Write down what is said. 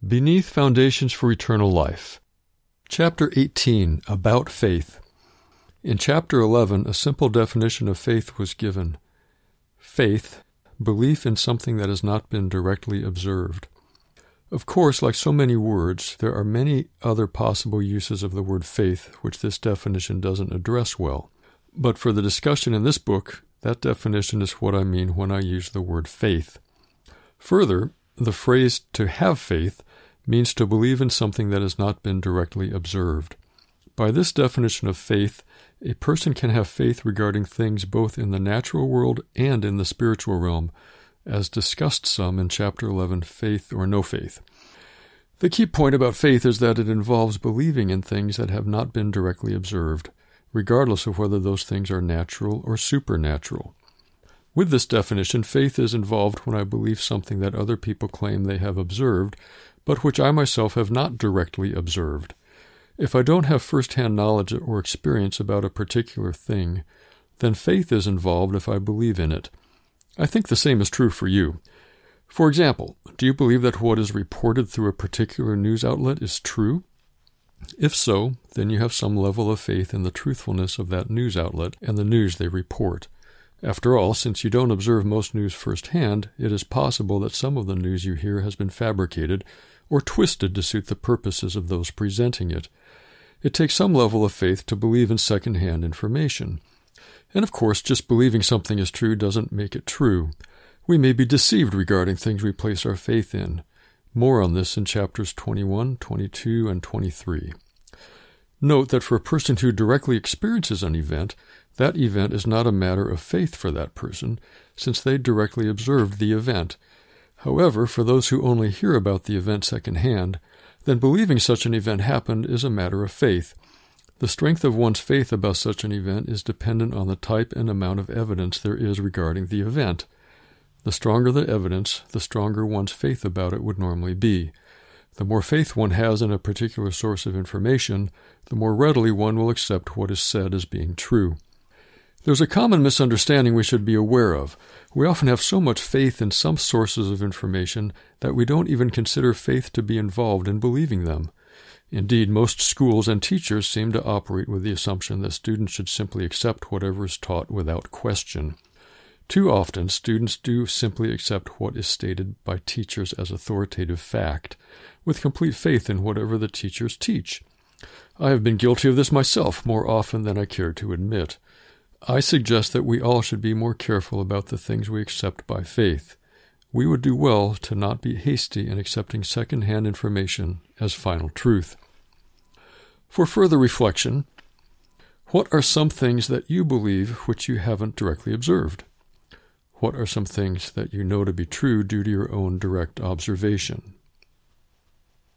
Beneath Foundations for Eternal Life. Chapter 18, About Faith. In Chapter 11, a simple definition of faith was given. Faith, belief in something that has not been directly observed. Of course, like so many words, there are many other possible uses of the word faith which this definition doesn't address well. But for the discussion in this book, that definition is what I mean when I use the word faith. Further, the phrase to have faith means to believe in something that has not been directly observed. By this definition of faith, a person can have faith regarding things both in the natural world and in the spiritual realm, as discussed some in Chapter 11, Faith or No Faith. The key point about faith is that it involves believing in things that have not been directly observed, regardless of whether those things are natural or supernatural. With this definition, faith is involved when I believe something that other people claim they have observed, but which I myself have not directly observed. If I don't have first-hand knowledge or experience about a particular thing, then faith is involved if I believe in it. I think the same is true for you. For example, do you believe that what is reported through a particular news outlet is true? If so, then you have some level of faith in the truthfulness of that news outlet and the news they report. After all, since you don't observe most news firsthand, it is possible that some of the news you hear has been fabricated or twisted to suit the purposes of those presenting it. It takes some level of faith to believe in second-hand information. And of course, just believing something is true doesn't make it true. We may be deceived regarding things we place our faith in. More on this in chapters 21, 22, and 23. Note that for a person who directly experiences an event, that event is not a matter of faith for that person, since they directly observed the event. However, for those who only hear about the event secondhand, then believing such an event happened is a matter of faith. The strength of one's faith about such an event is dependent on the type and amount of evidence there is regarding the event. The stronger the evidence, the stronger one's faith about it would normally be. The more faith one has in a particular source of information, the more readily one will accept what is said as being true. There's a common misunderstanding we should be aware of. We often have so much faith in some sources of information that we don't even consider faith to be involved in believing them. Indeed, most schools and teachers seem to operate with the assumption that students should simply accept whatever is taught without question. Too often, students do simply accept what is stated by teachers as authoritative fact, with complete faith in whatever the teachers teach. I have been guilty of this myself more often than I care to admit. I suggest that we all should be more careful about the things we accept by faith. We would do well to not be hasty in accepting second-hand information as final truth. For further reflection, what are some things that you believe which you haven't directly observed? What are some things that you know to be true due to your own direct observation?